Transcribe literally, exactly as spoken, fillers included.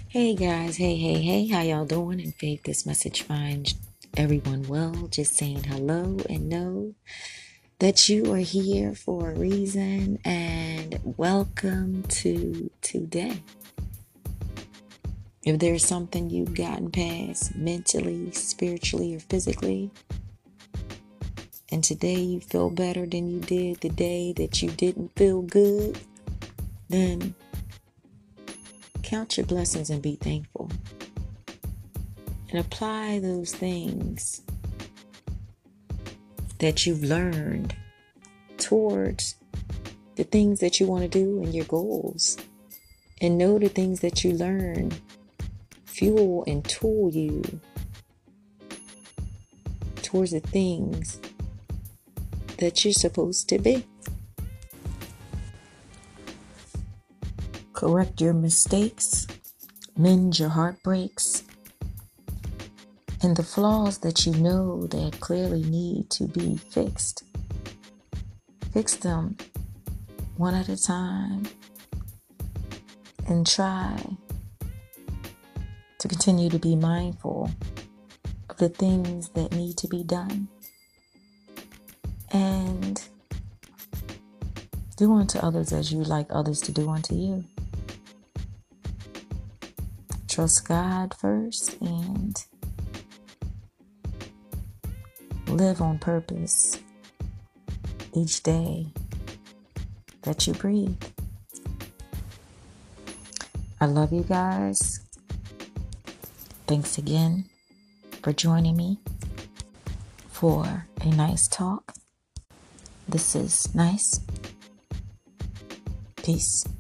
Hey guys, hey, hey, hey, how y'all doing? And faith this message finds everyone well. Just saying hello and know that you are here for a reason and welcome to today. If there's something you've gotten past mentally, spiritually, or physically, and today you feel better than you did the day that you didn't feel good, then count your blessings and be thankful. And apply those things that you've learned towards the things that you want to do and your goals. And know the things that you learn fuel and tool you towards the things that you're supposed to be. Correct your mistakes, mend your heartbreaks, and the flaws that you know that clearly need to be fixed. Fix them one at a time and try to continue to be mindful of the things that need to be done. And do unto others as you would like others to do unto you. Trust God first and live on purpose each day that you breathe. I love you guys. Thanks again for joining me for a nice talk. This is nice. Peace.